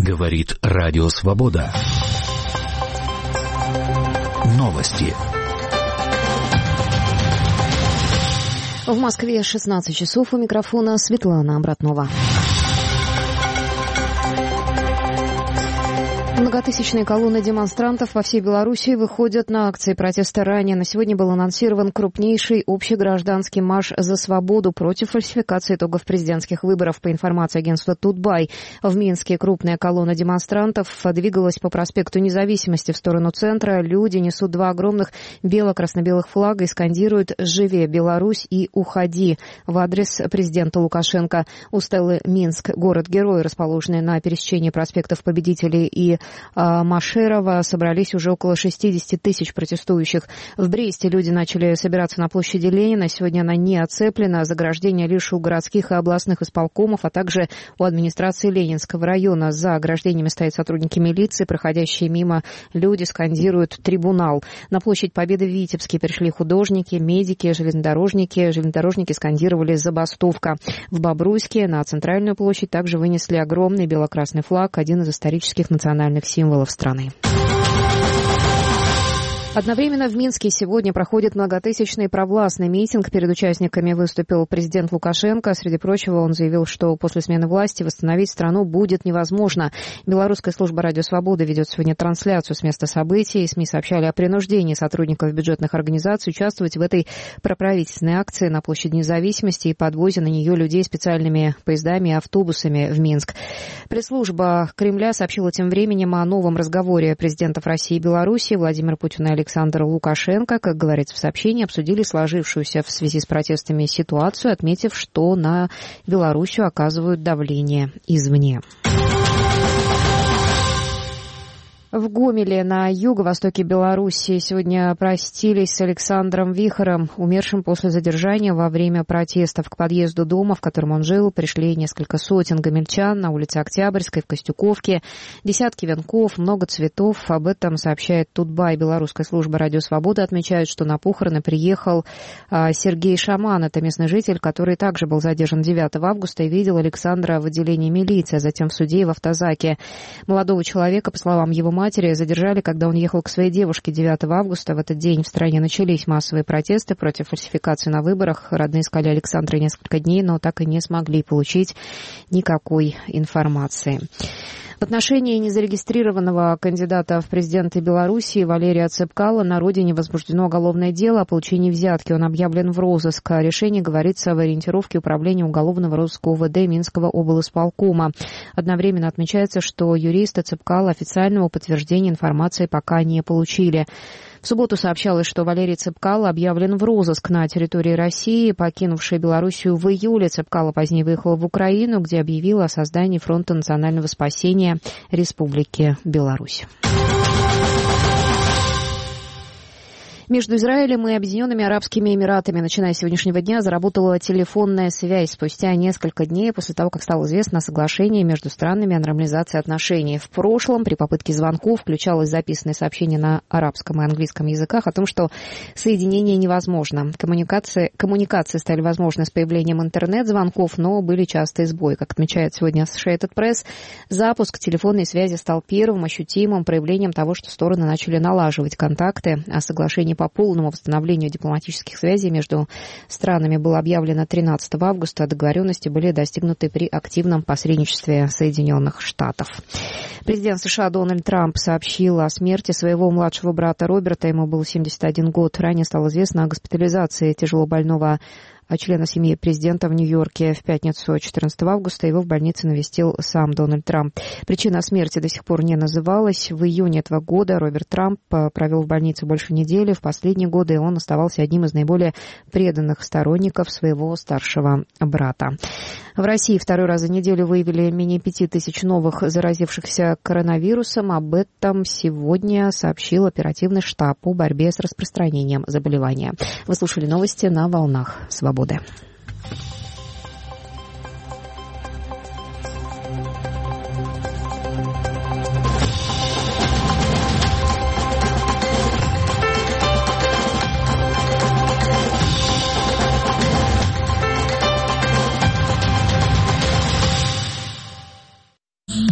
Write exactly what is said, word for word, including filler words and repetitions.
Говорит Радио Свобода. Новости. В Москве шестнадцать часов, у микрофона Светлана Обратнова. Многотысячные колонны демонстрантов во всей Беларуси выходят на акции протеста ранее. На сегодня был анонсирован крупнейший общегражданский марш за свободу против фальсификации итогов президентских выборов. По информации агентства «Тутбай», в Минске крупная колонна демонстрантов двигалась по проспекту Независимости в сторону центра. Люди несут два огромных бело-красно-белых флага и скандируют «Живи, Беларусь» и «Уходи» в адрес президента Лукашенко. У стелы «Минск», город-герой, расположенный на пересечении проспектов Победителей и Машерова, собрались уже около шестьдесят тысяч протестующих. В Бресте люди начали собираться на площади Ленина. Сегодня она не оцеплена. Заграждение лишь у городских и областных исполкомов, а также у администрации Ленинского района. За ограждениями стоят сотрудники милиции. Проходящие мимо люди скандируют «Трибунал». На площадь Победы в Витебске пришли художники, медики, железнодорожники. Железнодорожники скандировали «Забастовка». В Бобруйске на центральную площадь также вынесли огромный бело-красный флаг, один из исторических национальных символов страны. Одновременно в Минске сегодня проходит многотысячный провластный митинг. Перед участниками выступил президент Лукашенко. Среди прочего, он заявил, что после смены власти восстановить страну будет невозможно. Белорусская служба «Радио Свобода» ведет сегодня трансляцию с места событий. СМИ сообщали о принуждении сотрудников бюджетных организаций участвовать в этой проправительственной акции на площади Независимости и подвозе на нее людей специальными поездами и автобусами в Минск. Пресс-служба Кремля сообщила тем временем о новом разговоре президентов России и Беларуси. Владимир Путин и Александр Лукашенко, как говорится в сообщении, обсудили сложившуюся в связи с протестами ситуацию, отметив, что на Белоруссию оказывают давление извне. В Гомеле на юго-востоке Беларуси сегодня простились с Александром Вихором, умершим после задержания во время протестов. К подъезду дома, в котором он жил, пришли несколько сотен гомельчан на улице Октябрьской, в Костюковке. Десятки венков, много цветов. Об этом сообщает Тутбай. Белорусская служба «Радио Свобода» отмечает, что на похороны приехал Сергей Шаман. Это местный житель, который также был задержан девятого августа и видел Александра в отделении милиции, а затем в суде и в автозаке. Молодого человека, по словам его матери, задержали, когда он ехал к своей девушке девятого августа. В этот день в стране начались массовые протесты против фальсификации на выборах. Родные искали Александра несколько дней, но так и не смогли получить никакой информации. В отношении незарегистрированного кандидата в президенты Беларуси Валерия Цепкала на родине возбуждено уголовное дело о получении взятки. Он объявлен в розыск. О решении говорится в ориентировке Управления уголовного розыска УВД Минского облисполкома. Одновременно отмечается, что юристы Цепкала официального подтверждения информации пока не получили. В субботу сообщалось, что Валерий Цепкало объявлен в розыск на территории России. Покинувший Белоруссию в июле, Цепкало позднее выехал в Украину, где объявил о создании Фронта национального спасения Республики Беларусь. Между Израилем и Объединенными Арабскими Эмиратами, начиная с сегодняшнего дня, заработала телефонная связь спустя несколько дней после того, как стало известно о соглашении между странами о нормализации отношений. В прошлом при попытке звонков включалось записанное сообщение на арабском и английском языках о том, что соединение невозможно. Коммуникации, коммуникации стали возможны с появлением интернет-звонков, но были частые сбои. Как отмечает сегодня Associated Press, запуск телефонной связи стал первым ощутимым проявлением того, что стороны начали налаживать контакты. О соглашении по полному восстановлению дипломатических связей между странами было объявлено тринадцатого августа, а договоренности были достигнуты при активном посредничестве Соединенных Штатов. Президент США Дональд Трамп сообщил о смерти своего младшего брата Роберта. Ему был семьдесят один год. Ранее стало известно о госпитализации тяжелобольного члена семьи президента в Нью-Йорке. В пятницу четырнадцатого августа его в больнице навестил сам Дональд Трамп. Причина смерти до сих пор не называлась. В июне этого года Роберт Трамп провел в больнице больше недели. В последние годы он оставался одним из наиболее преданных сторонников своего старшего брата. В России второй раз за неделю выявили менее пяти тысяч новых заразившихся коронавирусом. Об этом сегодня сообщил оперативный штаб по борьбе с распространением заболевания. Вы слушали новости на волнах Свободы.